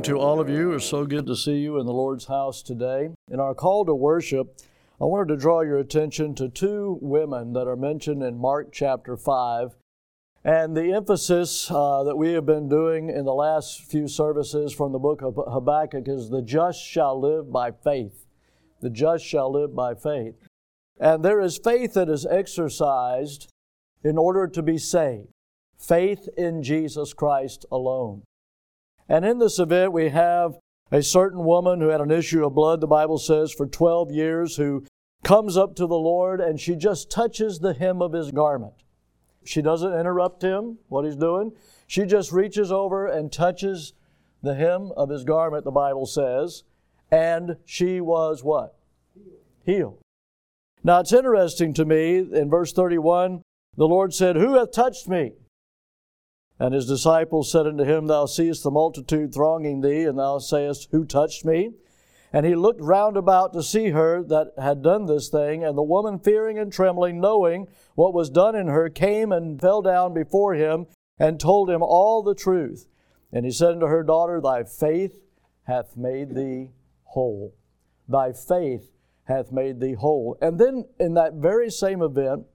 to all of you. It's so good to see you in the Lord's house today. In our call to worship, I wanted to draw your attention to two women that are mentioned in Mark chapter 5. And the emphasis that we have been doing in the last few services from the book of Habakkuk is the just shall live by faith. The just shall live by faith. And there is faith that is exercised in order to be saved. Faith in Jesus Christ alone. And in this event, we have a certain woman who had an issue of blood, the Bible says, for 12 years, who comes up to the Lord and she just touches the hem of His garment. She doesn't interrupt Him, what He's doing. She just reaches over and touches the hem of His garment, the Bible says, and she was what? Healed. Now, it's interesting to me, in verse 31, the Lord said, "Who hath touched me?" And His disciples said unto Him, "Thou seest the multitude thronging Thee, and Thou sayest, Who touched me? And He looked round about to see her that had done this thing. And the woman, fearing and trembling, knowing what was done in her, came and fell down before Him, and told Him all the truth. And He said unto her, Daughter, thy faith hath made thee whole. Thy faith hath made thee whole." And then in that very same event,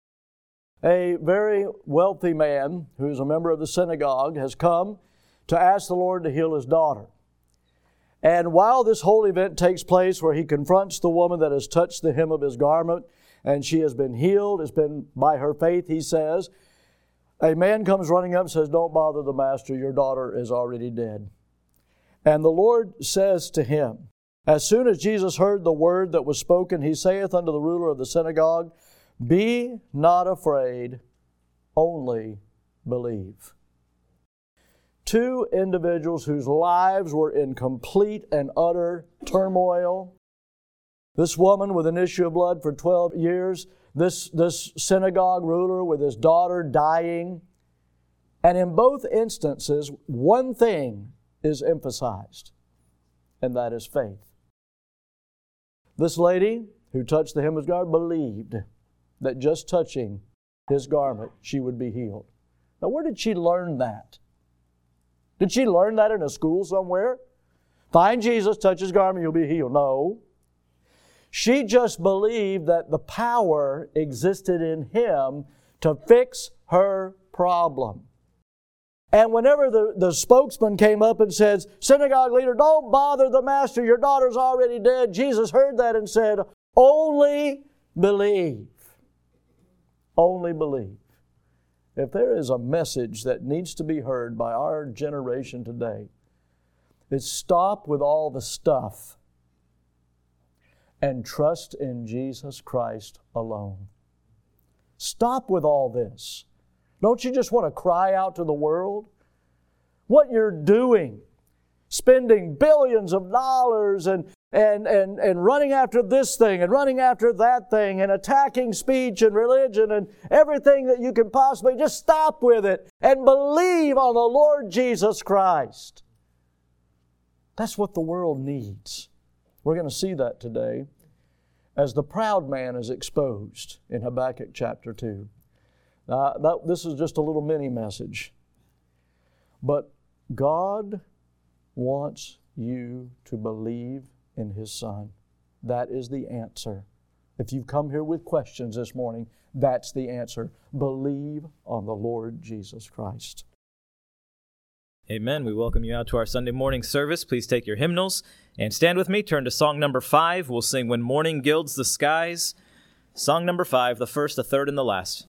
a very wealthy man who is a member of the synagogue has come to ask the Lord to heal his daughter. And while this whole event takes place where he confronts the woman that has touched the hem of his garment and she has been healed, it's been by her faith, he says, a man comes running up and says, "Don't bother the master, your daughter is already dead." And the Lord says to him, as soon as Jesus heard the word that was spoken, He saith unto the ruler of the synagogue, "Be not afraid, only believe." Two individuals whose lives were in complete and utter turmoil. This woman with an issue of blood for 12 years. This synagogue ruler with his daughter dying. And in both instances, one thing is emphasized, and that is faith. This lady who touched the hem of His garment believed that just touching His garment, she would be healed. Now, where did she learn that? Did she learn that in a school somewhere? Find Jesus, touch His garment, you'll be healed. No. She just believed that the power existed in Him to fix her problem. And whenever the spokesman came up and said, "Synagogue leader, don't bother the master, your daughter's already dead," Jesus heard that and said, "Only believe." Only believe. If there is a message that needs to be heard by our generation today, it's stop with all the stuff and trust in Jesus Christ alone. Stop with all this. Don't you just want to cry out to the world? What you're doing, spending billions of dollars and running after this thing and running after that thing and attacking speech and religion and everything that you can possibly, just stop with it and believe on the Lord Jesus Christ. That's what the world needs. We're going to see that today as the proud man is exposed in Habakkuk chapter 2. This is just a little mini message. But God wants you to believe in His Son. That is the answer. If you've come here with questions this morning, that's the answer. Believe on the Lord Jesus Christ. Amen. We welcome you out to our Sunday morning service. Please take your hymnals and stand with me. Turn to song number 5. We'll sing "When Morning Gilds the Skies." Song number 5, the first, the third, and the last.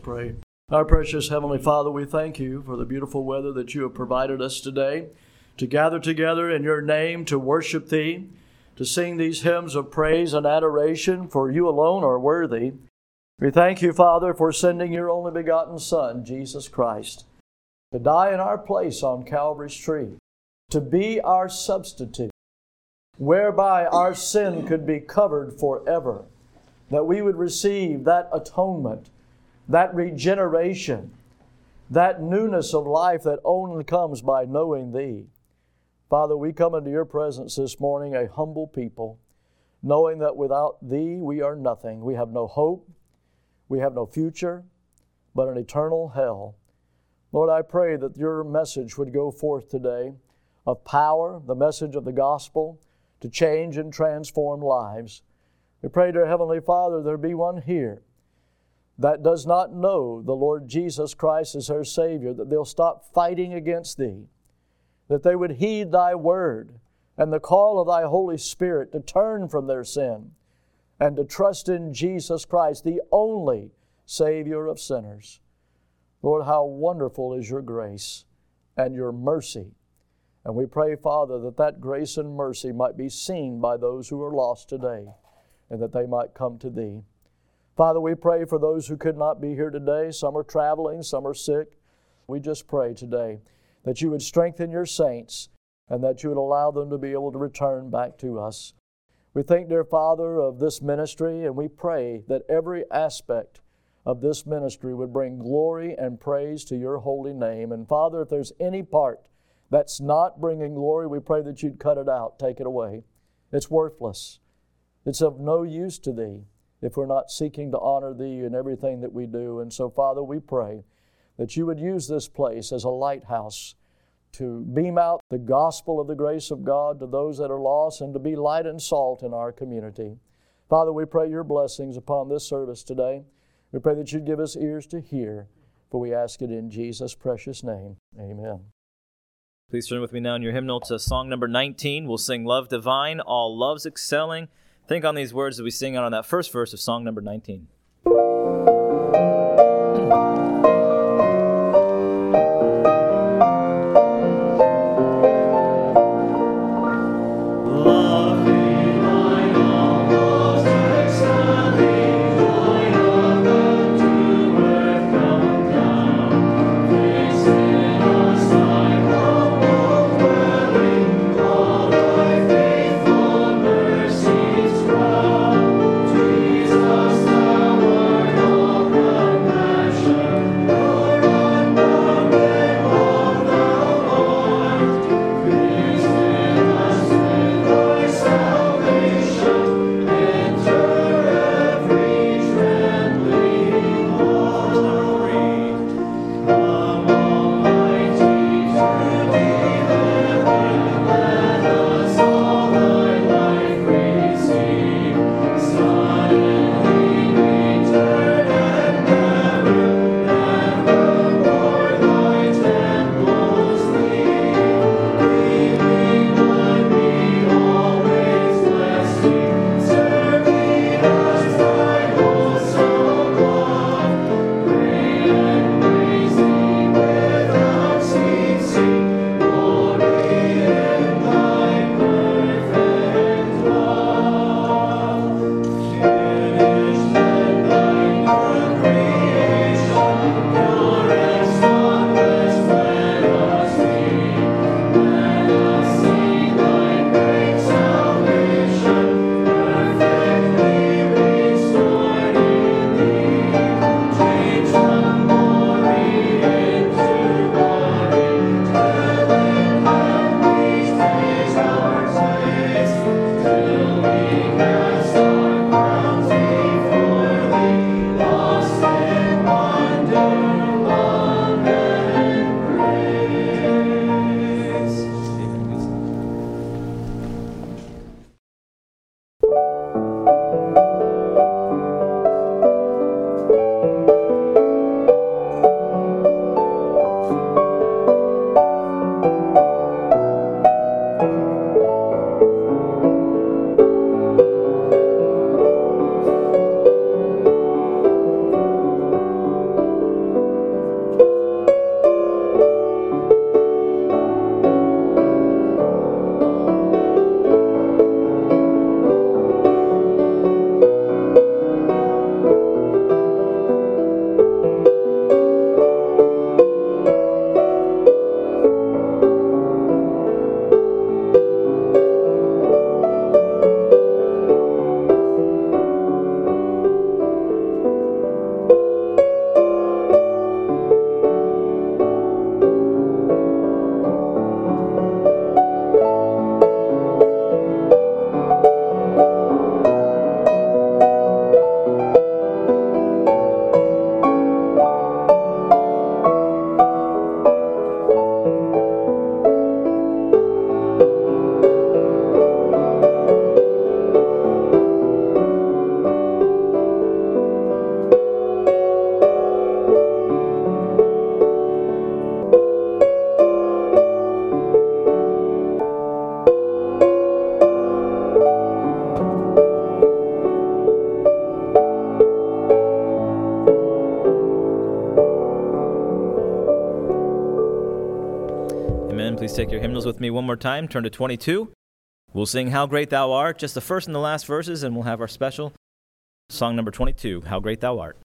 pray. Our precious Heavenly Father, we thank you for the beautiful weather that you have provided us today to gather together in your name to worship thee, to sing these hymns of praise and adoration, for you alone are worthy. We thank you, Father, for sending your only begotten Son, Jesus Christ, to die in our place on Calvary's tree, to be our substitute, whereby our sin could be covered forever, that we would receive that atonement, that regeneration, that newness of life that only comes by knowing thee. Father, we come into your presence this morning, a humble people, knowing that without thee we are nothing. We have no hope, we have no future, but an eternal hell. Lord, I pray that your message would go forth today of power, the message of the gospel, to change and transform lives. We pray, dear Heavenly Father, there be one here that does not know the Lord Jesus Christ as their Savior, that they'll stop fighting against thee, that they would heed thy word and the call of thy Holy Spirit to turn from their sin and to trust in Jesus Christ, the only Savior of sinners. Lord, how wonderful is your grace and your mercy. And we pray, Father, that that grace and mercy might be seen by those who are lost today, and that they might come to thee. Father, we pray for those who could not be here today. Some are traveling, some are sick. We just pray today that you would strengthen your saints and that you would allow them to be able to return back to us. We think, dear Father, of this ministry, and we pray that every aspect of this ministry would bring glory and praise to your holy name. And Father, if there's any part that's not bringing glory, we pray that you'd cut it out, take it away. It's worthless. It's of no use to thee if we're not seeking to honor thee in everything that we do. And so, Father, we pray that you would use this place as a lighthouse to beam out the gospel of the grace of God to those that are lost and to be light and salt in our community. Father, we pray your blessings upon this service today. We pray that you'd give us ears to hear, for we ask it in Jesus' precious name. Amen. Please turn with me now in your hymnal to song number 19. We'll sing Love Divine, All Loves Excelling. Think on these words as we sing out on that first verse of song number 19. Jesus, thou please take your hymnals with me one more time. Turn to 22. We'll sing How Great Thou Art, just the first and the last verses, and we'll have our special song number 22, How Great Thou Art.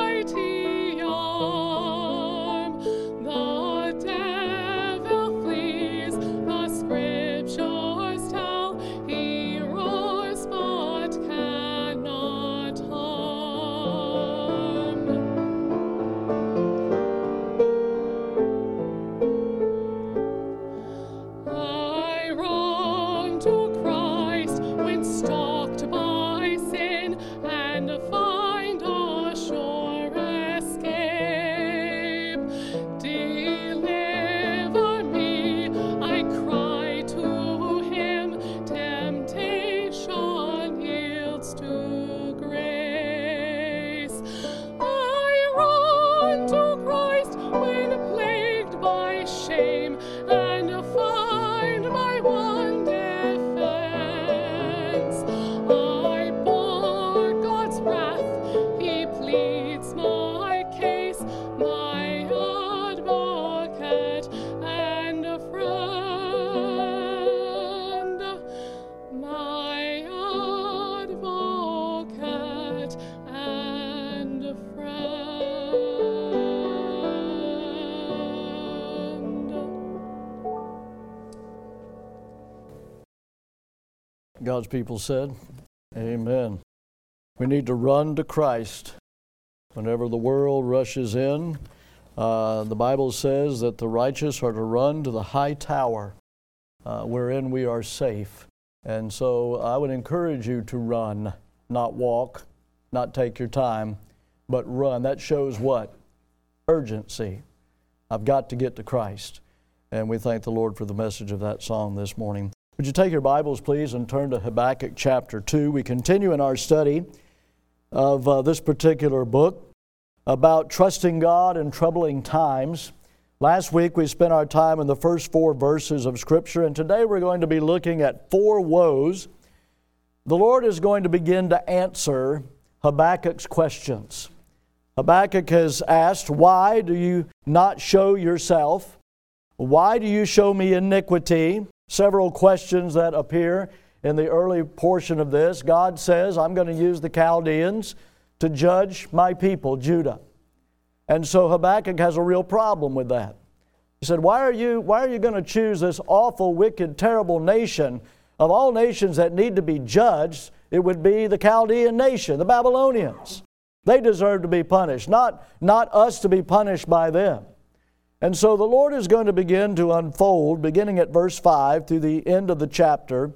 The devil flees. God's people said, amen. We need to run to Christ. Whenever the world rushes in, the Bible says that the righteous are to run to the high tower wherein we are safe. And so I would encourage you to run, not walk, not take your time, but run. That shows what? Urgency. I've got to get to Christ. And we thank the Lord for the message of that song this morning. Would you take your Bibles, please, and turn to Habakkuk chapter 2. We continue in our study of this particular book about trusting God in troubling times. Last week we spent our time in the first 4 verses of Scripture, and today we're going to be looking at 4 woes. The Lord is going to begin to answer Habakkuk's questions. Habakkuk has asked, why do you not show yourself? Why do you show me iniquity? Several questions that appear in the early portion of this. God says, I'm going to use the Chaldeans to judge my people, Judah. And so Habakkuk has a real problem with that. He said, why are you going to choose this awful, wicked, terrible nation? Of all nations that need to be judged, it would be the Chaldean nation, the Babylonians. They deserve to be punished, not us to be punished by them. And so the Lord is going to begin to unfold, beginning at verse 5 through the end of the chapter,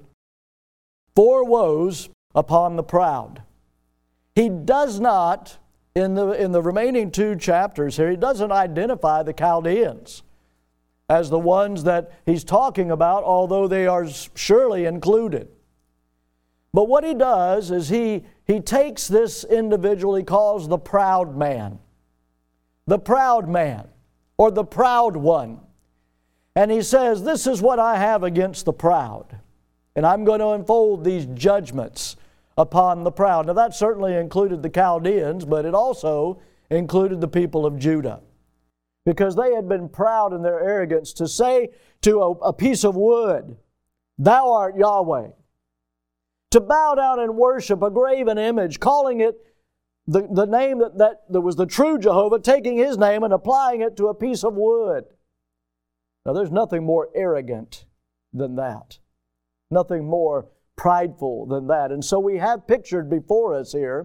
4 woes upon the proud. He does not, in the remaining 2 chapters here, he doesn't identify the Chaldeans as the ones that he's talking about, although they are surely included. But what he does is he takes this individual he calls the proud man. The proud man, or the proud one. And he says, this is what I have against the proud. And I'm going to unfold these judgments upon the proud. Now that certainly included the Chaldeans, but it also included the people of Judah. Because they had been proud in their arrogance to say to a piece of wood, thou art Yahweh. To bow down and worship a graven image, calling it the name that was the true Jehovah, taking His name and applying it to a piece of wood. Now there's nothing more arrogant than that. Nothing more prideful than that. And so we have pictured before us here,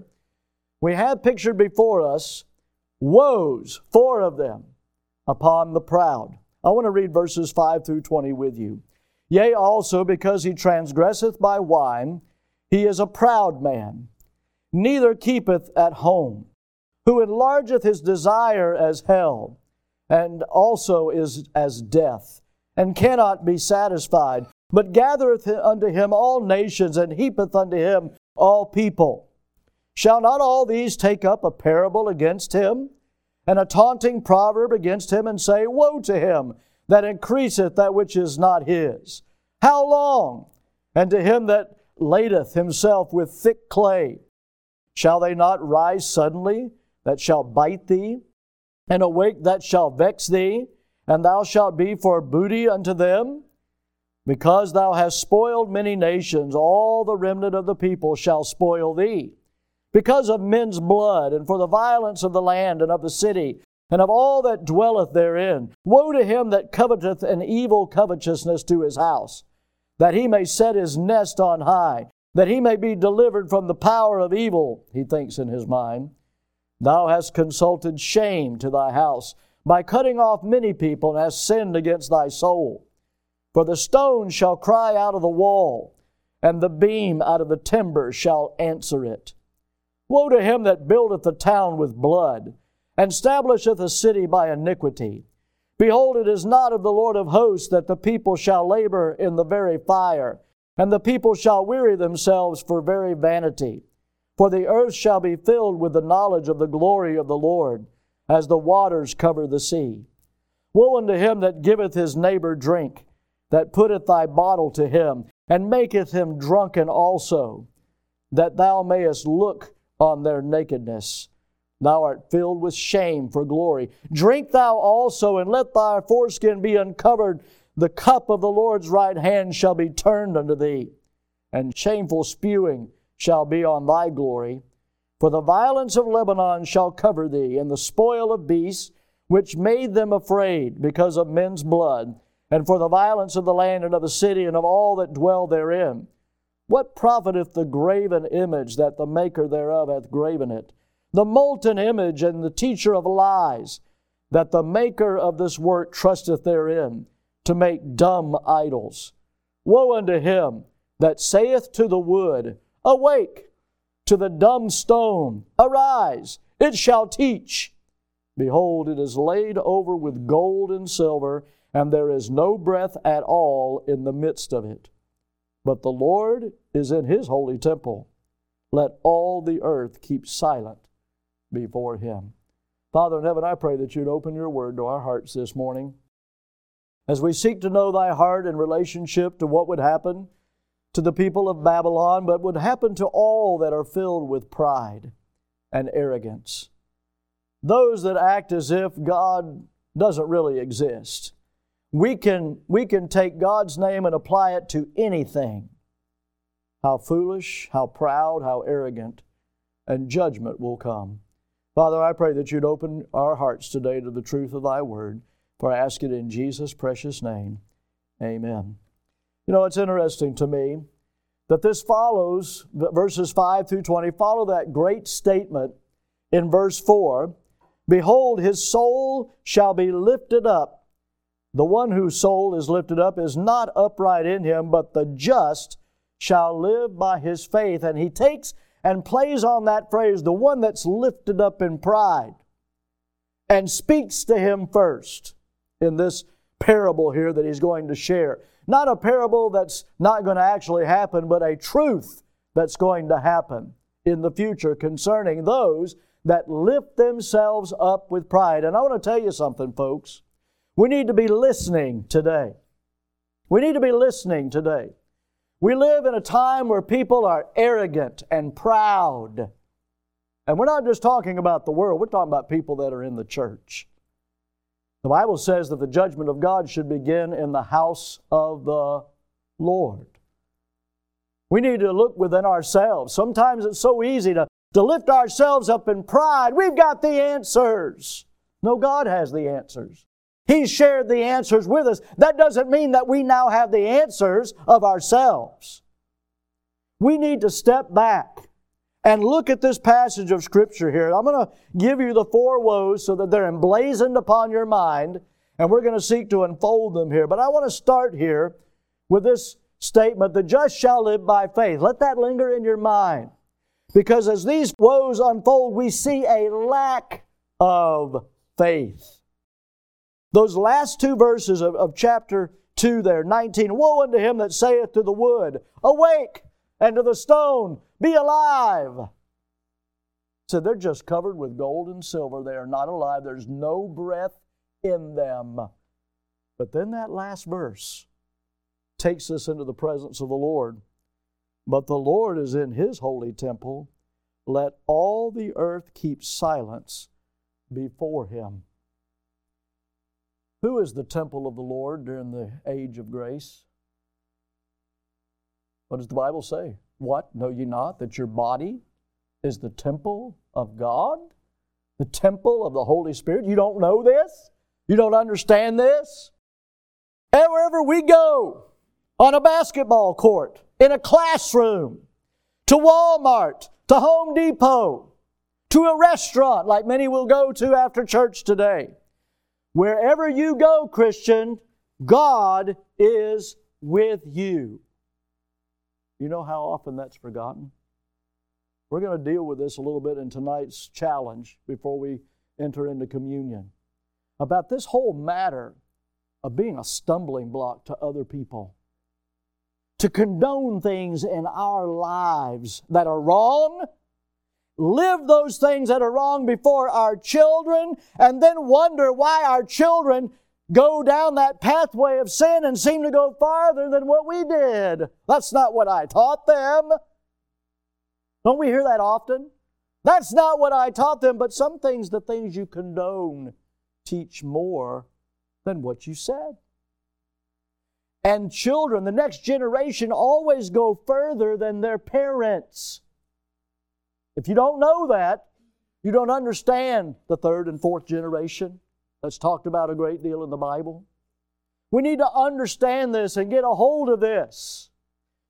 woes, 4 of them, upon the proud. I want to read verses 5 through 20 with you. Yea, also because he transgresseth by wine, he is a proud man, neither keepeth at home, who enlargeth his desire as hell, and also is as death, and cannot be satisfied, but gathereth unto him all nations, and heapeth unto him all people. Shall not all these take up a parable against him, and a taunting proverb against him, and say, woe to him that increaseth that which is not his? How long? And to him that ladeth himself with thick clay. Shall they not rise suddenly that shall bite thee, and awake that shall vex thee, and thou shalt be for booty unto them? Because thou hast spoiled many nations, all the remnant of the people shall spoil thee. Because of men's blood, and for the violence of the land and of the city, and of all that dwelleth therein. Woe to him that coveteth an evil covetousness to his house, that he may set his nest on high, that he may be delivered from the power of evil, he thinks in his mind. Thou hast consulted shame to thy house, by cutting off many people, and hast sinned against thy soul. For the stone shall cry out of the wall, and the beam out of the timber shall answer it. Woe to him that buildeth the town with blood, and establisheth a city by iniquity. Behold, it is not of the Lord of hosts that the people shall labor in the very fire, and the people shall weary themselves for very vanity. For the earth shall be filled with the knowledge of the glory of the Lord, as the waters cover the sea. Woe unto him that giveth his neighbor drink, that putteth thy bottle to him, and maketh him drunken also, that thou mayest look on their nakedness. Thou art filled with shame for glory. Drink thou also, and let thy foreskin be uncovered. The cup of the Lord's right hand shall be turned unto thee, and shameful spewing shall be on thy glory. For the violence of Lebanon shall cover thee, and the spoil of beasts, which made them afraid because of men's blood, and for the violence of the land and of the city and of all that dwell therein. What profiteth the graven image that the maker thereof hath graven it? The molten image and the teacher of lies, that the maker of this work trusteth therein, to make dumb idols. Woe unto him that saith to the wood, Awake! To the dumb stone, Arise! It shall teach. Behold, it is laid over with gold and silver, and there is no breath at all in the midst of it. But the Lord is in His holy temple. Let all the earth keep silent before Him. Father in heaven, I pray that You'd open Your word to our hearts this morning. As we seek to know Thy heart in relationship to what would happen to the people of Babylon, but would happen to all that are filled with pride and arrogance. Those that act as if God doesn't really exist. We can take God's name and apply it to anything. How foolish, how proud, how arrogant, and judgment will come. Father, I pray that You'd open our hearts today to the truth of Thy word, for I ask it in Jesus' precious name. Amen. You know, it's interesting to me that this follows, verses 5 through 20, follow that great statement in verse 4. Behold, his soul shall be lifted up. The one whose soul is lifted up is not upright in him, but the just shall live by his faith. And he takes and plays on that phrase, the one that's lifted up in pride, and speaks to him first in this parable here that he's going to share. Not a parable that's not going to actually happen, but a truth that's going to happen in the future concerning those that lift themselves up with pride. And I want to tell you something, folks. We need to be listening today. We need to be listening today. We live in a time where people are arrogant and proud. And we're not just talking about the world. We're talking about people that are in the church. The Bible says that the judgment of God should begin in the house of the Lord. We need to look within ourselves. Sometimes it's so easy to lift ourselves up in pride. We've got the answers. No, God has the answers. He's shared the answers with us. That doesn't mean that we now have the answers of ourselves. We need to step back and look at this passage of Scripture here. I'm going to give you the 4 woes so that they're emblazoned upon your mind, and we're going to seek to unfold them here. But I want to start here with this statement, the just shall live by faith. Let that linger in your mind. Because as these woes unfold, we see a lack of faith. Those last 2 verses of chapter 2 there, 19, Woe unto him that saith to the wood, Awake, and to the stone, Be alive. So they're just covered with gold and silver. They are not alive. There's no breath in them. But then that last verse takes us into the presence of the Lord. But the Lord is in His holy temple. Let all the earth keep silence before Him. Who is the temple of the Lord during the age of grace? What does the Bible say? What? Know ye not that your body is the temple of God? The temple of the Holy Spirit? You don't know this? You don't understand this? And wherever we go, on a basketball court, in a classroom, to Walmart, to Home Depot, to a restaurant like many will go to after church today. Wherever you go, Christian, God is with you. You know how often that's forgotten? We're going to deal with this a little bit in tonight's challenge before we enter into communion. About this whole matter of being a stumbling block to other people. To condone things in our lives that are wrong, live those things that are wrong before our children, and then wonder why our children go down that pathway of sin and seem to go farther than what we did. That's not what I taught them. Don't we hear that often? That's not what I taught them, but some things, the things you condone, teach more than what you said. And children, the next generation, always go further than their parents. If you don't know that, you don't understand the 3rd and 4th generation that's talked about a great deal in the Bible. We need to understand this and get a hold of this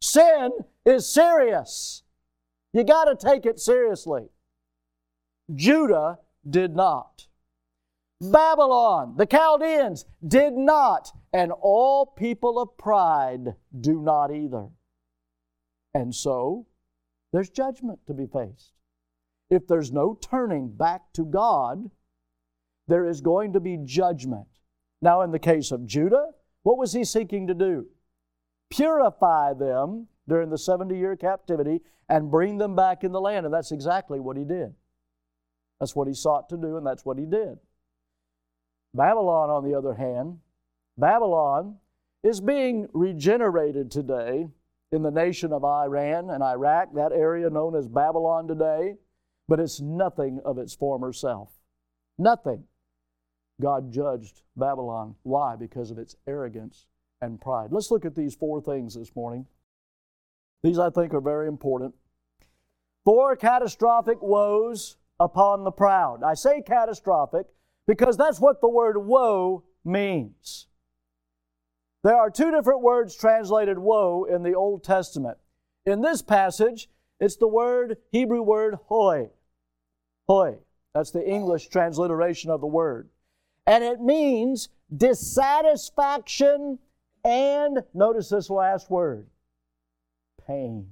Sin is serious. You got to take it seriously. Judah did not. Babylon, the Chaldeans, did not. And all people of pride do not either. And so, there's judgment to be faced. If there's no turning back to God, there is going to be judgment. Now, in the case of Judah, what was he seeking to do? Purify them during the 70-year captivity and bring them back in the land. And that's exactly what he did. That's what he sought to do, and that's what he did. Babylon, on the other hand, Babylon is being regenerated today in the nation of Iran and Iraq, that area known as Babylon today, but it's nothing of its former self. Nothing. God judged Babylon. Why? Because of its arrogance and pride. Let's look at these 4 things this morning. These, I think, are very important. 4 catastrophic woes upon the proud. I say catastrophic because that's what the word woe means. There are 2 different words translated woe in the Old Testament. In this passage, it's the Hebrew word hoi. Hoi. That's the English transliteration of the word. And it means dissatisfaction and, notice this last word, pain.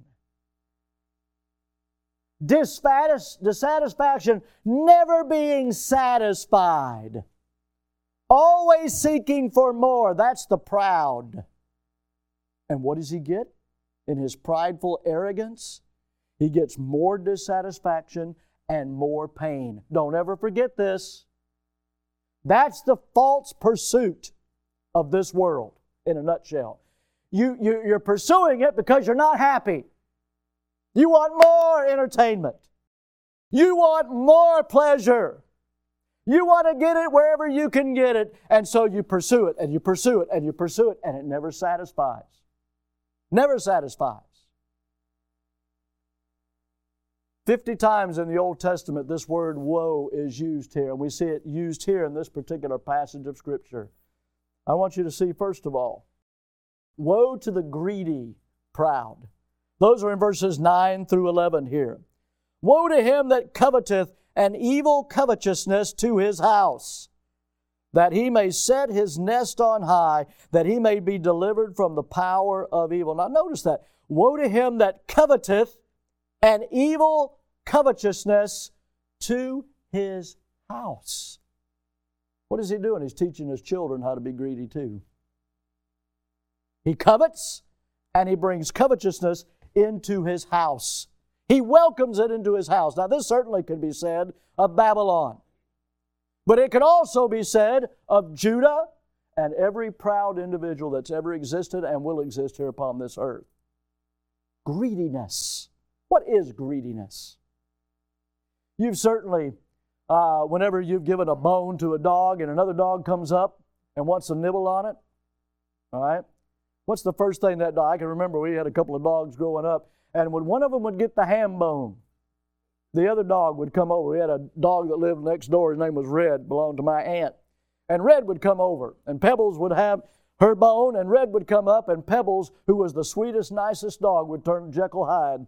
Dissatisfaction, never being satisfied. Always seeking for more. That's the proud. And what does he get in his prideful arrogance? He gets more dissatisfaction and more pain. Don't ever forget this. That's the false pursuit of this world in a nutshell. You're pursuing it because you're not happy. You want more entertainment. You want more pleasure. You want to get it wherever you can get it. And so you pursue it, and you pursue it, and you pursue it, and it never satisfies. Never satisfies. 50 times in the Old Testament, this word woe is used here, and we see it used here in this particular passage of Scripture. I want you to see, first of all, woe to the greedy, proud. Those are in verses 9 through 11 here. Woe to him that coveteth an evil covetousness to his house, that he may set his nest on high, that he may be delivered from the power of evil. Now notice that. Woe to him that coveteth an evil covetousness to his house. What is he doing? He's teaching his children how to be greedy too. He covets and he brings covetousness into his house. He welcomes it into his house. Now this certainly could be said of Babylon. But it could also be said of Judah and every proud individual that's ever existed and will exist here upon this earth. Greediness. What is greediness? You've certainly, whenever you've given a bone to a dog and another dog comes up and wants to nibble on it, all right? What's the first thing that dog? I can remember we had a couple of dogs growing up, and when one of them would get the ham bone, the other dog would come over. We had a dog that lived next door. His name was Red, belonged to my aunt. And Red would come over, and Pebbles would have her bone, and Red would come up, and Pebbles, who was the sweetest, nicest dog, would turn Jekyll Hyde.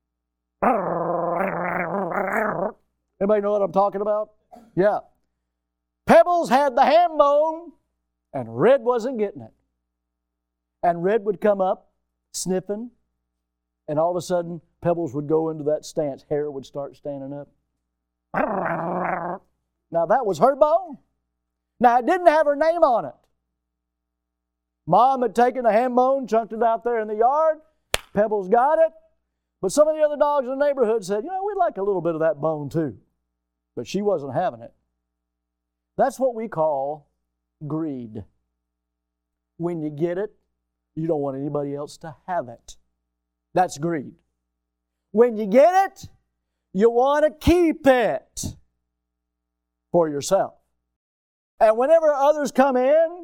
Anybody know what I'm talking about? Yeah. Pebbles had the ham bone, and Red wasn't getting it. And Red would come up, sniffing, and all of a sudden, Pebbles would go into that stance. Hair would start standing up. Now, that was her bone. Now, it didn't have her name on it. Mom had taken the ham bone, chunked it out there in the yard. Pebbles got it. But some of the other dogs in the neighborhood said, we'd like a little bit of that bone too. But she wasn't having it. That's what we call greed. When you get it, you don't want anybody else to have it. That's greed. When you get it, you want to keep it for yourself. And whenever others come in,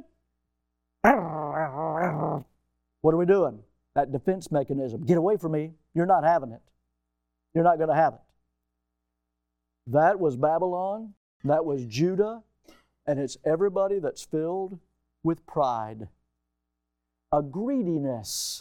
what are we doing? That defense mechanism. Get away from me. You're not having it. You're not going to have it. That was Babylon. That was Judah. And it's everybody that's filled with pride. A greediness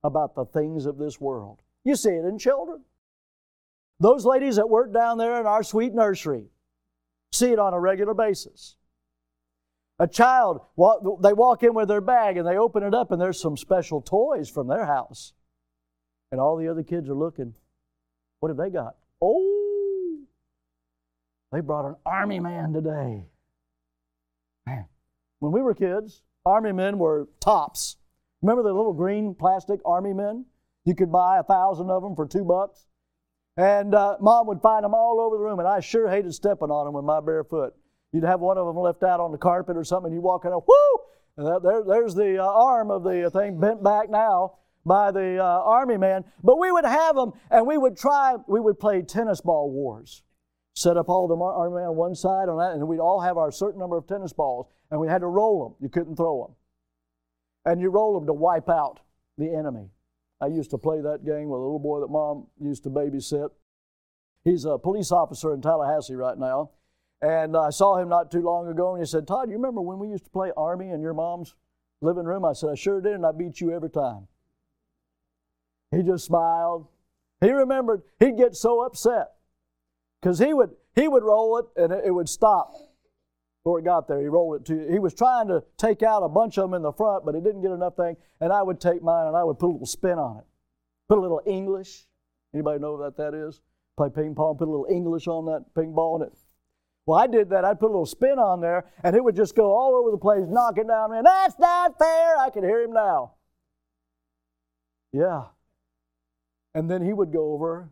about the things of this world. You see it in children. Those ladies that work down there in our sweet nursery see it on a regular basis. A child, they walk in with their bag and they open it up and there's some special toys from their house. And all the other kids are looking. What have they got? Oh, they brought an army man today. Man, when we were kids, army men were tops. Remember the little green plastic army men? You could buy 1,000 of them for $2. And Mom would find them all over the room, and I sure hated stepping on them with my bare foot. You'd have one of them left out on the carpet or something, and you walk in, whoo! And there's the arm of the thing bent back now by the army man. But we would have them, and we would play tennis ball wars. Set up all the army men on one side, on that, and we'd all have our certain number of tennis balls, and we had to roll them. You couldn't throw them. And you roll them to wipe out the enemy. I used to play that game with a little boy that Mom used to babysit. He's a police officer in Tallahassee right now. And I saw him not too long ago, and he said, Todd, you remember when we used to play Army in your mom's living room? I said, I sure did, and I beat you every time. He just smiled. He remembered. He'd get so upset because he would roll it, and it would stop before it got there. He rolled it to. He was trying to take out a bunch of them in the front, but he didn't get enough thing. And I would take mine and I would put a little spin on it. Put a little English. Anybody know what that is? Play ping pong, put a little English on that ping ball in it. Well, I did that. I'd put a little spin on there, and it would just go all over the place, knock it down. Man, that's not fair. I can hear him now. Yeah. And then he would go over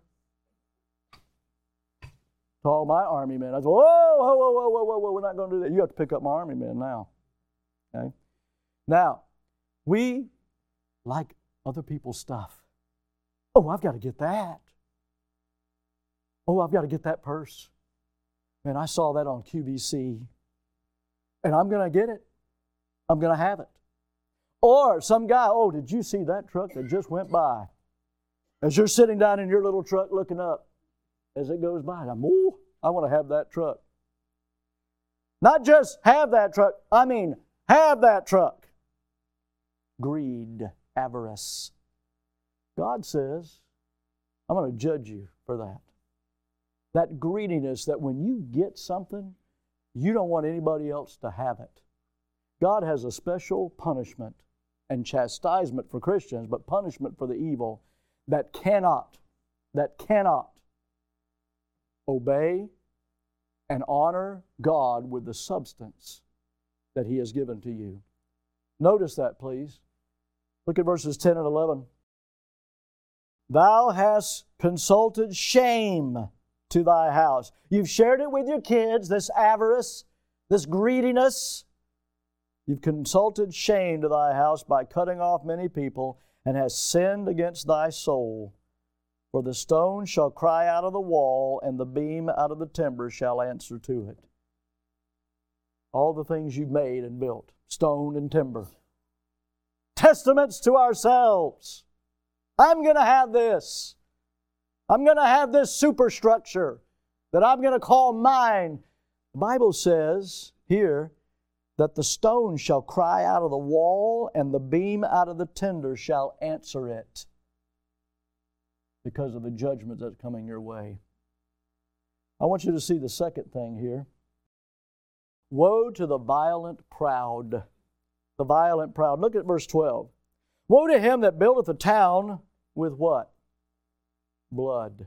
to all my army men. I'd go, whoa, we're not going to do that. You have to pick up my army men now. Okay? Now, we like other people's stuff. Oh, I've got to get that. Oh, I've got to get that purse. Man, I saw that on QVC. And I'm going to get it. I'm going to have it. Or some guy, oh, did you see that truck that just went by? As you're sitting down in your little truck looking up, as it goes by, I'm, ooh, I want to have that truck. Not just have that truck, I mean have that truck. Greed, avarice. God says, I'm going to judge you for that. That greediness that when you get something, you don't want anybody else to have it. God has a special punishment and chastisement for Christians, but punishment for the evil that cannot obey and honor God with the substance that He has given to you. Notice that, please. Look at verses 10 and 11. Thou hast consulted shame to thy house. You've shared it with your kids, this avarice, this greediness. You've consulted shame to thy house by cutting off many people, and hast sinned against thy soul. For the stone shall cry out of the wall, and the beam out of the timber shall answer to it. All the things you've made and built, stone and timber. Testaments to ourselves. I'm going to have this. I'm going to have this superstructure that I'm going to call mine. The Bible says here that the stone shall cry out of the wall, and the beam out of the timber shall answer it, because of the judgment that's coming your way. I want you to see the second thing here. Woe to the violent proud. The violent proud. Look at verse 12. Woe to him that buildeth a town with what? Blood.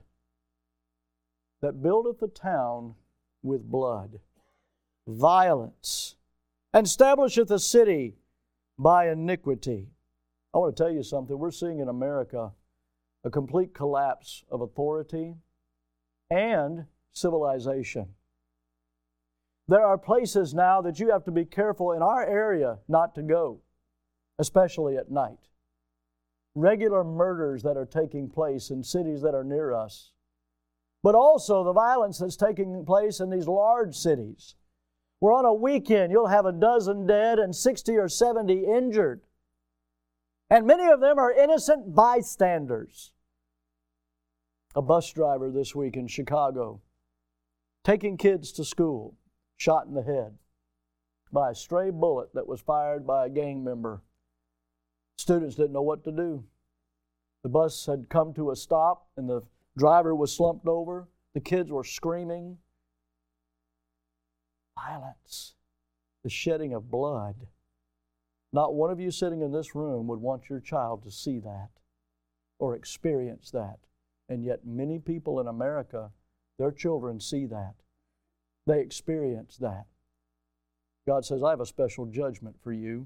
That buildeth a town with blood. Violence. And establisheth a city by iniquity. I want to tell you something. We're seeing in America a complete collapse of authority and civilization. There are places now that you have to be careful in our area not to go, especially at night. Regular murders that are taking place in cities that are near us, but also the violence that's taking place in these large cities, where on a weekend you'll have a dozen dead and 60 or 70 injured. And many of them are innocent bystanders. A bus driver this week in Chicago, taking kids to school, shot in the head by a stray bullet that was fired by a gang member. Students didn't know what to do. The bus had come to a stop and the driver was slumped over. The kids were screaming. Violence, the shedding of blood. Not one of you sitting in this room would want your child to see that or experience that. And yet many people in America, their children see that. They experience that. God says, I have a special judgment for you.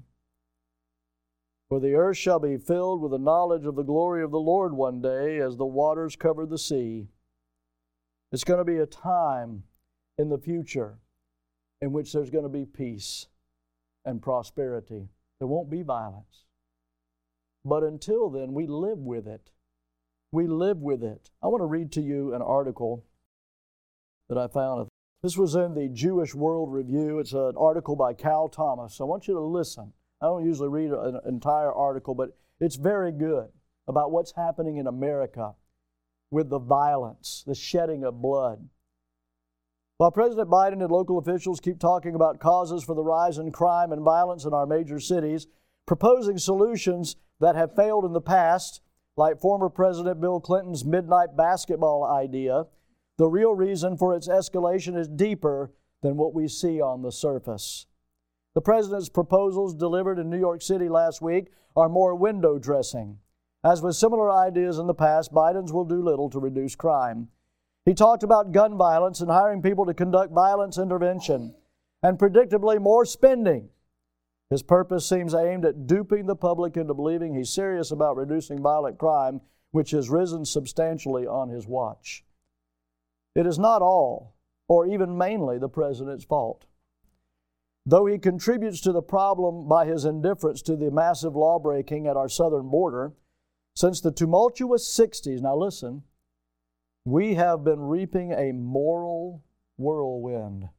For the earth shall be filled with the knowledge of the glory of the Lord one day as the waters cover the sea. It's going to be a time in the future in which there's going to be peace and prosperity. There won't be violence. But until then, we live with it. We live with it. I want to read to you an article that I found. This was in the Jewish World Review. It's an article by Cal Thomas. I want you to listen. I don't usually read an entire article, but it's very good about what's happening in America with the violence, the shedding of blood. While President Biden and local officials keep talking about causes for the rise in crime and violence in our major cities, proposing solutions that have failed in the past, like former President Bill Clinton's midnight basketball idea, the real reason for its escalation is deeper than what we see on the surface. The President's proposals delivered in New York City last week are more window dressing. As with similar ideas in the past, Biden's will do little to reduce crime. He talked about gun violence and hiring people to conduct violence intervention, and predictably more spending. His purpose seems aimed at duping the public into believing he's serious about reducing violent crime, which has risen substantially on his watch. It is not all, or even mainly, the President's fault. Though he contributes to the problem by his indifference to the massive lawbreaking at our southern border, since the tumultuous 60s, now listen, we have been reaping a moral whirlwind.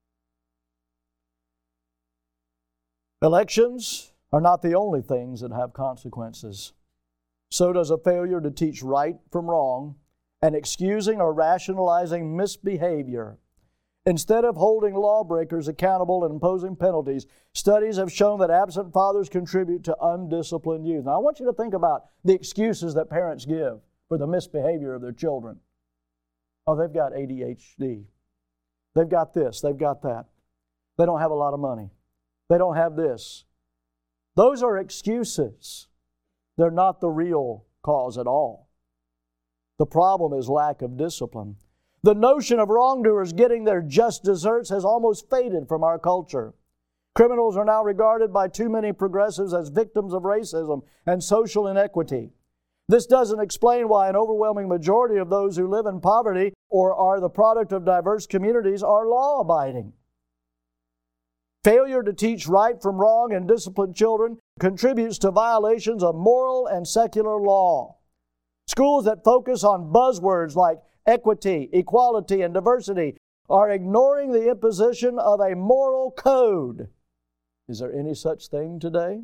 Elections are not the only things that have consequences. So does a failure to teach right from wrong and excusing or rationalizing misbehavior. Instead of holding lawbreakers accountable and imposing penalties, studies have shown that absent fathers contribute to undisciplined youth. Now, I want you to think about the excuses that parents give for the misbehavior of their children. Oh, they've got ADHD. They've got this. They've got that. They don't have a lot of money. They don't have this. Those are excuses. They're not the real cause at all. The problem is lack of discipline. The notion of wrongdoers getting their just deserts has almost faded from our culture. Criminals are now regarded by too many progressives as victims of racism and social inequity. This doesn't explain why an overwhelming majority of those who live in poverty or are the product of diverse communities are law-abiding. Failure to teach right from wrong and discipline children contributes to violations of moral and secular law. Schools that focus on buzzwords like equity, equality, and diversity are ignoring the imposition of a moral code. Is there any such thing today?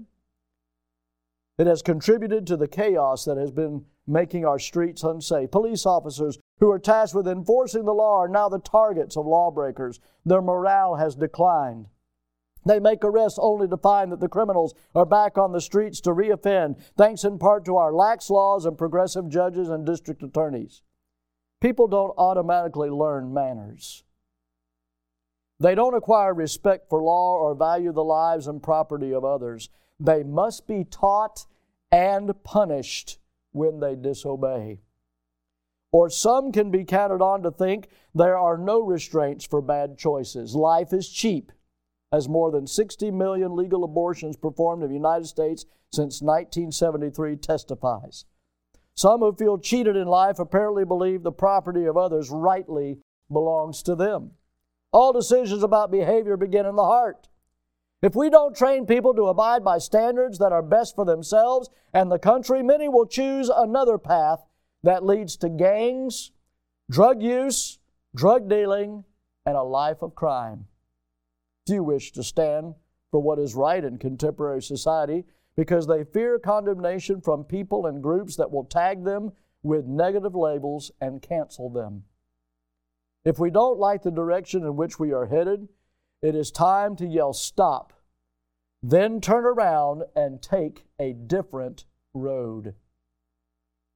It has contributed to the chaos that has been making our streets unsafe. Police officers who are tasked with enforcing the law are now the targets of lawbreakers. Their morale has declined. They make arrests only to find that the criminals are back on the streets to reoffend, thanks in part to our lax laws and progressive judges and district attorneys. People don't automatically learn manners. They don't acquire respect for law or value the lives and property of others. They must be taught and punished when they disobey. Or some can be counted on to think there are no restraints for bad choices. Life is cheap, as more than 60 million legal abortions performed in the United States since 1973 testifies. Some who feel cheated in life apparently believe the property of others rightly belongs to them. All decisions about behavior begin in the heart. If we don't train people to abide by standards that are best for themselves and the country, many will choose another path that leads to gangs, drug use, drug dealing, and a life of crime. Few wish to stand for what is right in contemporary society because they fear condemnation from people and groups that will tag them with negative labels and cancel them. If we don't like the direction in which we are headed, it is time to yell stop, then turn around and take a different road.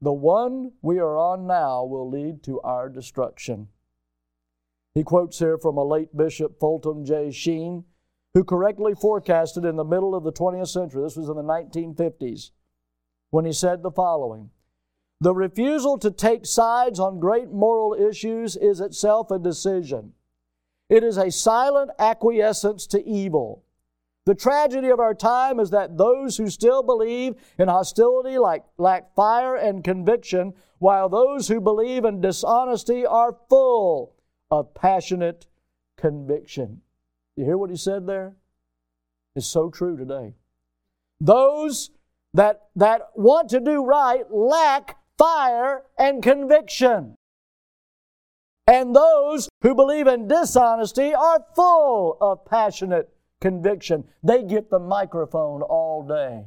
The one we are on now will lead to our destruction. He quotes here from a late Bishop, Fulton J. Sheen, who correctly forecasted in the middle of the 20th century, this was in the 1950s, when he said the following: "The refusal to take sides on great moral issues is itself a decision. It is a silent acquiescence to evil. The tragedy of our time is that those who still believe in hostility lack fire and conviction, while those who believe in dishonesty are full of passionate conviction." You hear what he said there? It's so true today. Those that want to do right lack fire and conviction. And those who believe in dishonesty are full of passionate conviction. They get the microphone all day.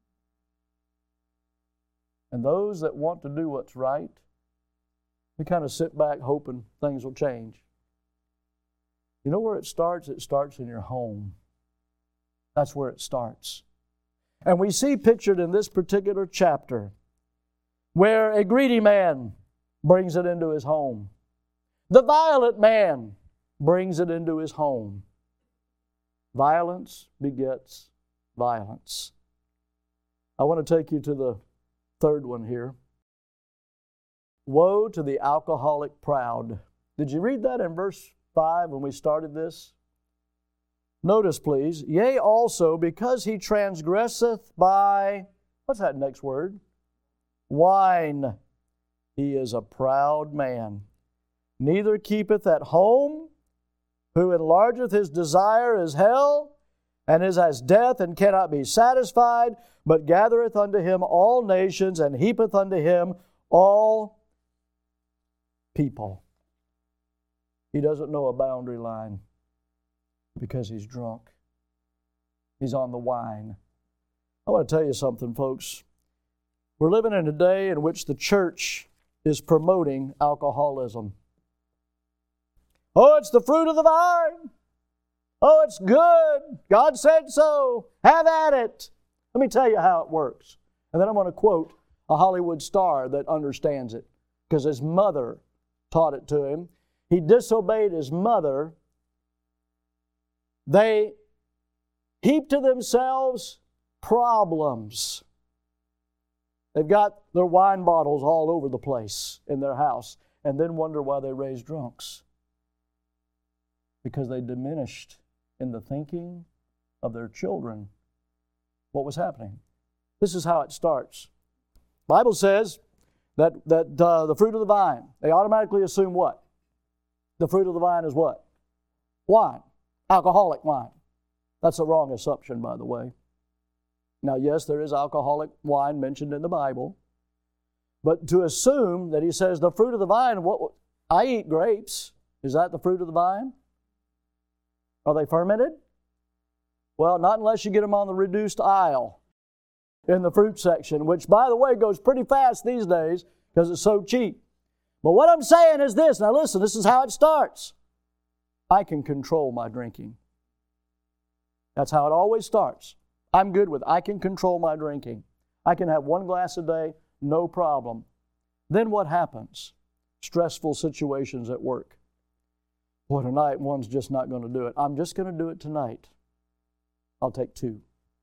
And those that want to do what's right, they kind of sit back hoping things will change. You know where it starts? It starts in your home. That's where it starts. And we see pictured in this particular chapter where a greedy man brings it into his home. The violent man brings it into his home. Violence begets violence. I want to take you to the third one here. Woe to the alcoholic proud. Did you read that in verse 5 when we started this? Notice, please, yea, also, because he transgresseth by, what's that next word? Wine. He is a proud man. Neither keepeth at home, who enlargeth his desire as hell, and is as death, and cannot be satisfied, but gathereth unto him all nations, and heapeth unto him all people. He doesn't know a boundary line because he's drunk. He's on the wine. I want to tell you something, folks. We're living in a day in which the church is promoting alcoholism. Oh, it's the fruit of the vine. Oh, it's good. God said so. Have at it. Let me tell you how it works. And then I'm going to quote a Hollywood star that understands it, because his mother taught it to him. He disobeyed his mother. They heap to themselves problems. They've got their wine bottles all over the place in their house, and then wonder why they raise drunks. Because they diminished in the thinking of their children what was happening. This is how it starts. The Bible says that the fruit of the vine, they automatically assume what? The fruit of the vine is what? Wine. Alcoholic wine. That's a wrong assumption, by the way. Now, yes, there is alcoholic wine mentioned in the Bible, but to assume that he says the fruit of the vine, I eat grapes. Is that the fruit of the vine? Are they fermented? Well, not unless you get them on the reduced aisle in the fruit section, which, by the way, goes pretty fast these days because it's so cheap. But what I'm saying is this. Now listen, this is how it starts. I can control my drinking. That's how it always starts. I'm good with it. I can control my drinking. I can have 1 glass a day, no problem. Then what happens? Stressful situations at work. Boy, tonight one's just not going to do it. I'm just going to do it tonight. I'll take 2.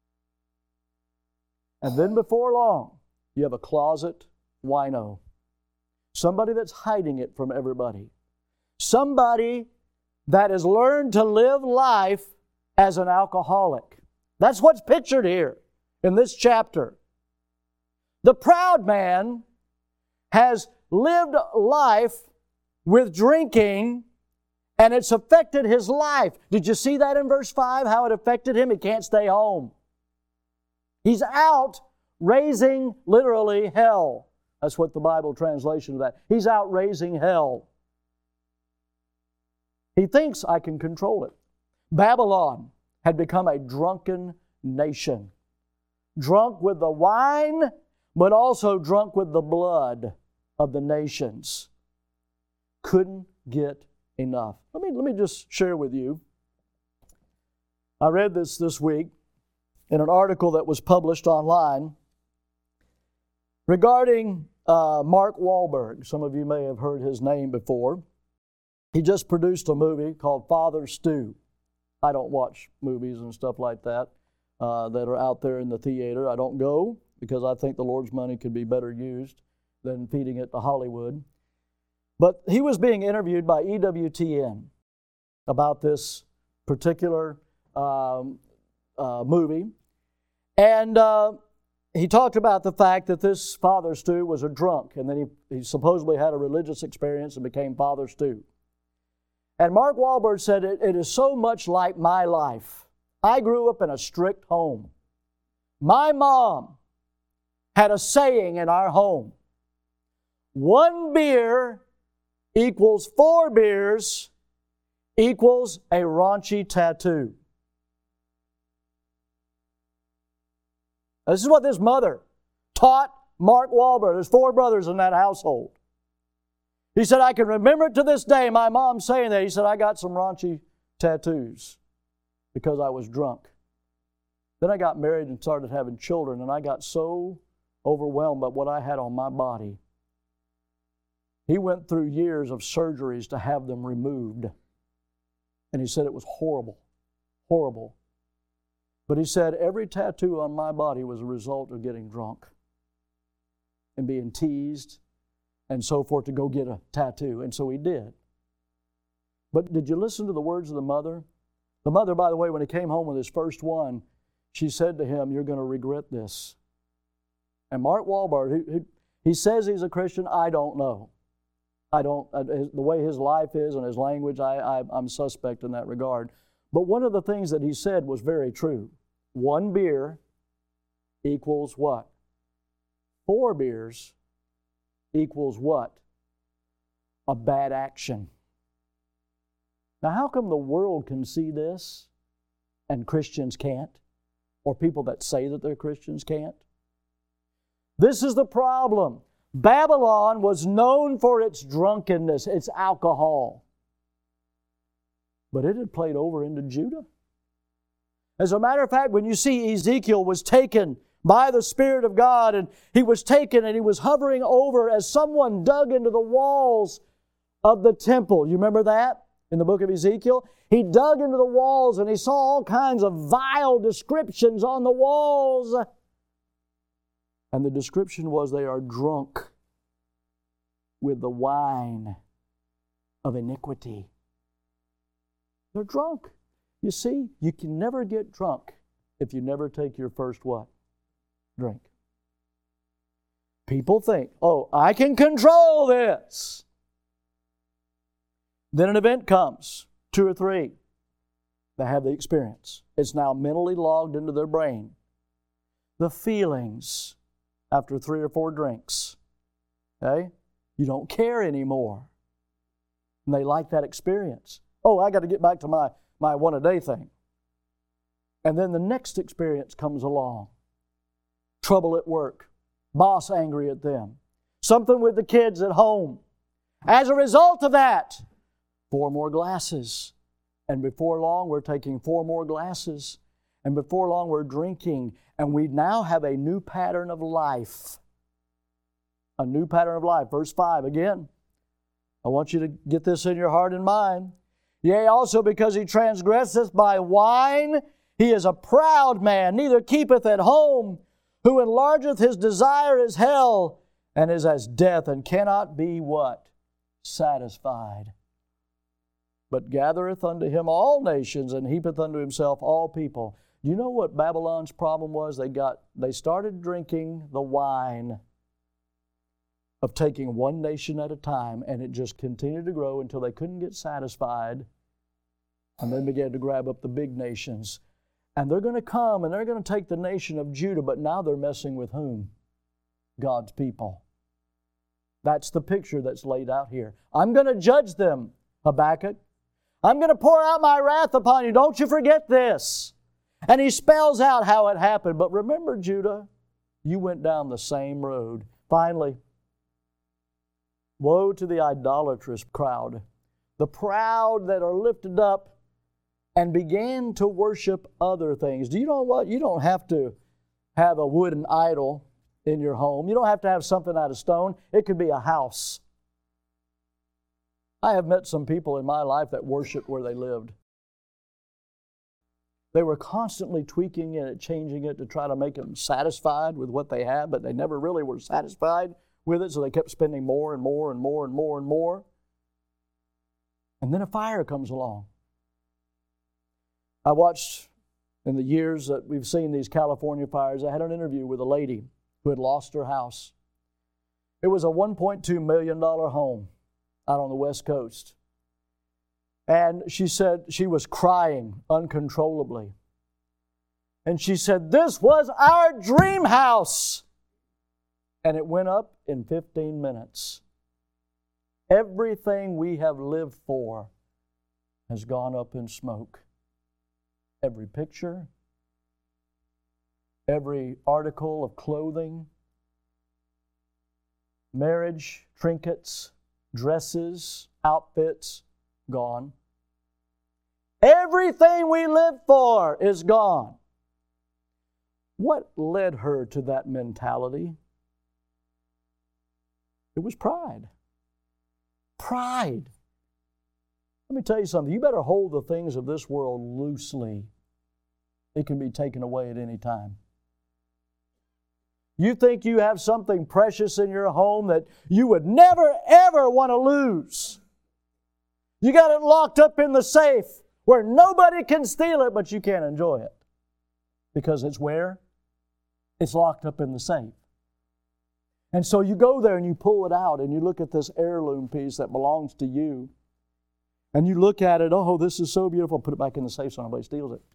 And then before long, you have a closet wino. Somebody that's hiding it from everybody. Somebody that has learned to live life as an alcoholic. That's what's pictured here in this chapter. The proud man has lived life with drinking, and it's affected his life. Did you see that in verse 5, how it affected him? He can't stay home. He's out raising, literally, hell. That's what the Bible translation of that. He's out raising hell. He thinks I can control it. Babylon had become a drunken nation. Drunk with the wine, but also drunk with the blood of the nations. Couldn't get enough. Let me just share with you. I read this week in an article that was published online. regarding Mark Wahlberg. Some of you may have heard his name before. He just produced a movie called Father Stew. I don't watch movies and stuff like that that are out there in the theater. I don't go because I think the Lord's money could be better used than feeding it to Hollywood. But he was being interviewed by EWTN about this particular movie. And he talked about the fact that this Father Stew was a drunk, and then he supposedly had a religious experience and became Father Stew. And Mark Wahlberg said, it is so much like my life. I grew up in a strict home. My mom had a saying in our home: 1 beer equals 4 beers equals a raunchy tattoo. This is what this mother taught Mark Wahlberg. There's 4 brothers in that household. He said, I can remember it to this day, my mom saying that. He said, I got some raunchy tattoos because I was drunk. Then I got married and started having children, and I got so overwhelmed by what I had on my body. He went through years of surgeries to have them removed. And he said it was horrible, horrible. But he said every tattoo on my body was a result of getting drunk and being teased and so forth to go get a tattoo. And so he did. But did you listen to the words of the mother? The mother, by the way, when he came home with his first one, she said to him, you're going to regret this. And Mark Wahlberg, he says he's a Christian. I don't know. The way his life is and his language, I'm suspect in that regard. But one of the things that he said was very true. 1 beer equals what? 4 beers equals what? A bad action. Now, how come the world can see this and Christians can't? Or people that say that they're Christians can't? This is the problem. Babylon was known for its drunkenness, its alcohol. But it had played over into Judah. As a matter of fact, when you see Ezekiel was taken by the Spirit of God, and he was taken and he was hovering over as someone dug into the walls of the temple. You remember that in the book of Ezekiel? He dug into the walls and he saw all kinds of vile descriptions on the walls. And the description was they are drunk with the wine of iniquity. They're drunk. You see, you can never get drunk if you never take your first what? Drink. People think, oh, I can control this. Then an event comes, 2 or 3. They have the experience. It's now mentally logged into their brain. The feelings after 3 or 4 drinks. Okay? You don't care anymore. And they like that experience. Oh, I got to get back to my one-a-day thing. And then the next experience comes along. Trouble at work. Boss angry at them. Something with the kids at home. As a result of that, 4 more glasses. And before long, we're taking 4 more glasses. And before long, we're drinking. And we now have a new pattern of life. A new pattern of life. Verse 5 again. I want you to get this in your heart and mind. Yea, also because he transgresseth by wine, he is a proud man, neither keepeth at home, who enlargeth his desire as hell, and is as death, and cannot be what? Satisfied. But gathereth unto him all nations, and heapeth unto himself all people. Do you know what Babylon's problem was? They started drinking the wine of taking one nation at a time, and it just continued to grow until they couldn't get satisfied, and then began to grab up the big nations. And they're going to come, and they're going to take the nation of Judah, but now they're messing with whom? God's people. That's the picture that's laid out here. I'm going to judge them, Habakkuk. I'm going to pour out my wrath upon you. Don't you forget this. And he spells out how it happened. But remember, Judah, you went down the same road. Finally, woe to the idolatrous crowd, the proud that are lifted up and began to worship other things. Do you know what? You don't have to have a wooden idol in your home. You don't have to have something out of stone. It could be a house. I have met some people in my life that worshiped where they lived. They were constantly tweaking it, changing it to try to make them satisfied with what they had, but they never really were satisfied with it, so they kept spending more and more and more and more and more. And then a fire comes along. I watched, in the years that we've seen these California fires, I had an interview with a lady who had lost her house. It was a $1.2 million home out on the West Coast. And she said she was crying uncontrollably. And she said, "This was our dream house." And it went up in 15 minutes. Everything we have lived for has gone up in smoke. Every picture, every article of clothing, marriage, trinkets, dresses, outfits, gone. Everything we lived for is gone. What led her to that mentality? It was pride. Pride. Let me tell you something. You better hold the things of this world loosely. It can be taken away at any time. You think you have something precious in your home that you would never, ever want to lose. You got it locked up in the safe where nobody can steal it, but you can't enjoy it. Because it's where? It's locked up in the safe. And so you go there and you pull it out and you look at this heirloom piece that belongs to you. And you look at it, "Oh, this is so beautiful." Put it back in the safe so nobody steals it.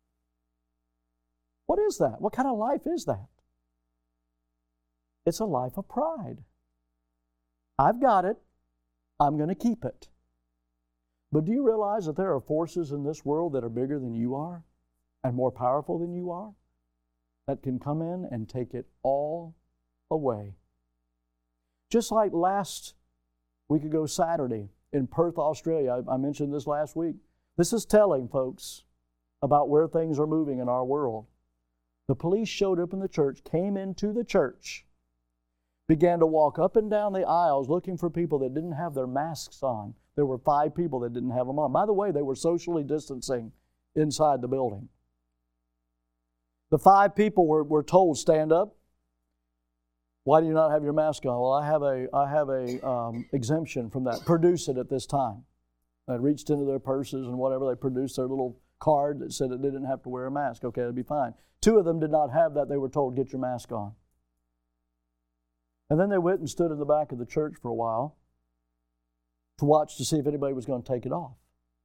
What is that? What kind of life is that? It's a life of pride. I've got it. I'm going to keep it. But do you realize that there are forces in this world that are bigger than you are and more powerful than you are that can come in and take it all away? Just like last week ago, Saturday, in Perth, Australia, I mentioned this last week. This is telling, folks, about where things are moving in our world. The police showed up in the church, came into the church, began to walk up and down the aisles looking for people that didn't have their masks on. There were 5 people that didn't have them on. By the way, they were socially distancing inside the building. The 5 people were told, "Stand up." "Why do you not have your mask on?" "Well, I have a exemption from that." "Produce it at this time." They reached into their purses and whatever. They produced their little card that said that they didn't have to wear a mask. Okay, that'd be fine. 2 of them did not have that. They were told, "Get your mask on." And then they went and stood in the back of the church for a while to watch to see if anybody was going to take it off.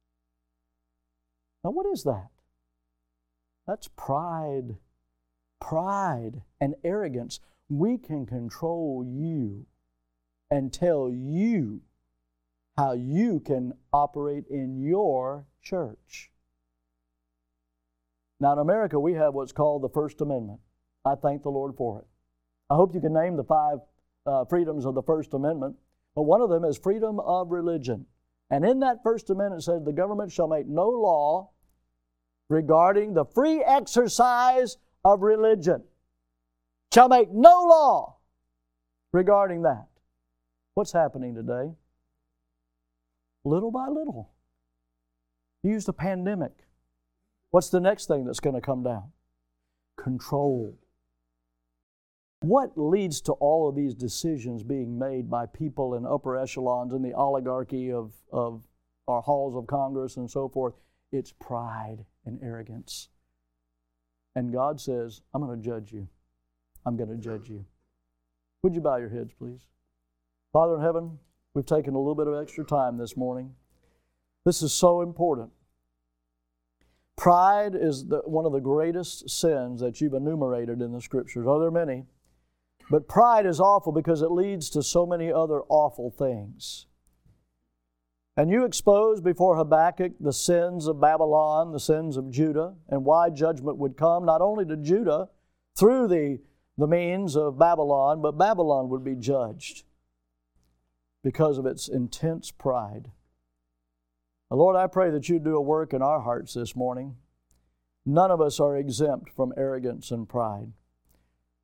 Now, what is that? That's pride. Pride and arrogance. We can control you and tell you how you can operate in your church. Now, in America, we have what's called the First Amendment. I thank the Lord for it. I hope you can name the 5 freedoms of the First Amendment, but one of them is freedom of religion. And in that First Amendment it says the government shall make no law regarding the free exercise of religion. Shall make no law regarding that. What's happening today? Little by little. You used a pandemic. What's the next thing that's going to come down? Control. What leads to all of these decisions being made by people in upper echelons in the oligarchy of our halls of Congress and so forth? It's pride and arrogance. And God says, "I'm going to judge you. I'm going to judge you." Would you bow your heads, please? Father in heaven, we've taken a little bit of extra time this morning. This is so important. Pride is one of the greatest sins that you've enumerated in the Scriptures. Are there many? But pride is awful because it leads to so many other awful things. And you exposed before Habakkuk the sins of Babylon, the sins of Judah, and why judgment would come, not only to Judah through the means of Babylon, but Babylon would be judged because of its intense pride. Now, Lord, I pray that you do a work in our hearts this morning. None of us are exempt from arrogance and pride.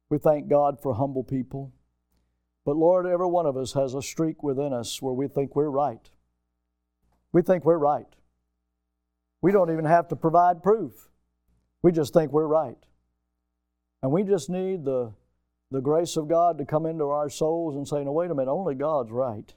We thank God for humble people. But Lord, every one of us has a streak within us where we think we're right. We think we're right. We don't even have to provide proof. We just think we're right. And we just need the grace of God to come into our souls and say, no, wait a minute, only God's right.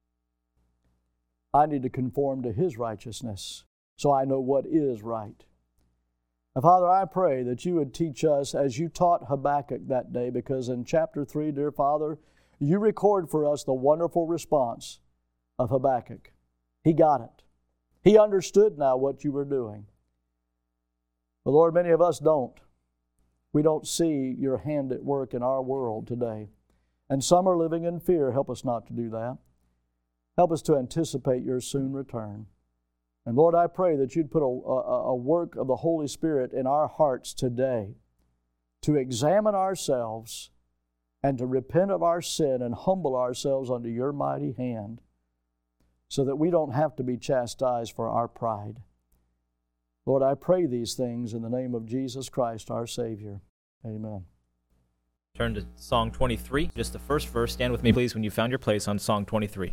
I need to conform to His righteousness so I know what is right. And Father, I pray that You would teach us as You taught Habakkuk that day, because in chapter 3, dear Father, You record for us the wonderful response of Habakkuk. He got it. He understood now what You were doing. But Lord, many of us don't. We don't see Your hand at work in our world today. And some are living in fear. Help us not to do that. Help us to anticipate Your soon return. And Lord, I pray that You'd put a work of the Holy Spirit in our hearts today to examine ourselves and to repent of our sin and humble ourselves under Your mighty hand so that we don't have to be chastised for our pride. Lord, I pray these things in the name of Jesus Christ, our Savior. Amen. Turn to Song 23, just the first verse. Stand with me, please, when you found your place on Song 23.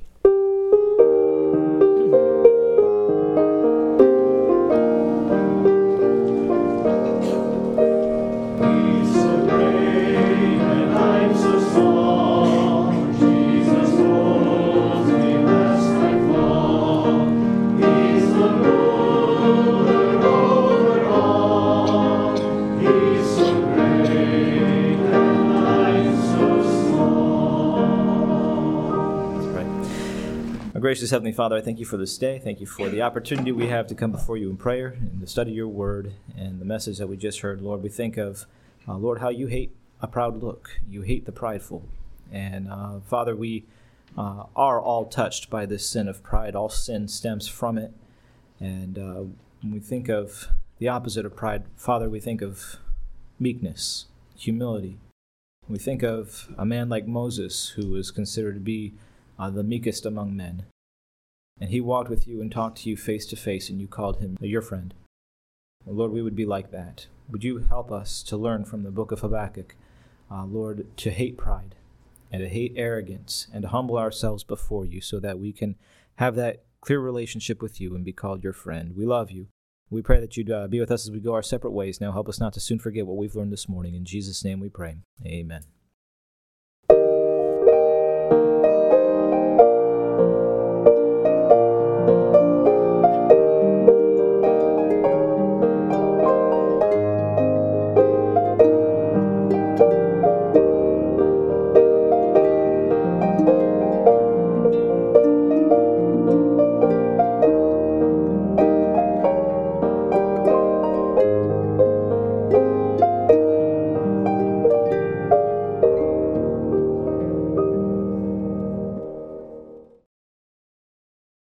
Gracious Heavenly Father, I thank You for this day. Thank You for the opportunity we have to come before You in prayer and to study Your Word and the message that we just heard. Lord, we think of, Lord, how You hate a proud look. You hate the prideful. And Father, we are all touched by this sin of pride. All sin stems from it. And when we think of the opposite of pride, Father, we think of meekness, humility. We think of a man like Moses, who was considered to be the meekest among men. And he walked with You and talked to You face to face, and You called him Your friend. Lord, we would be like that. Would You help us to learn from the book of Habakkuk, Lord, to hate pride and to hate arrogance and to humble ourselves before You so that we can have that clear relationship with You and be called Your friend. We love You. We pray that You'd be with us as we go our separate ways. Now help us not to soon forget what we've learned this morning. In Jesus' name we pray. Amen.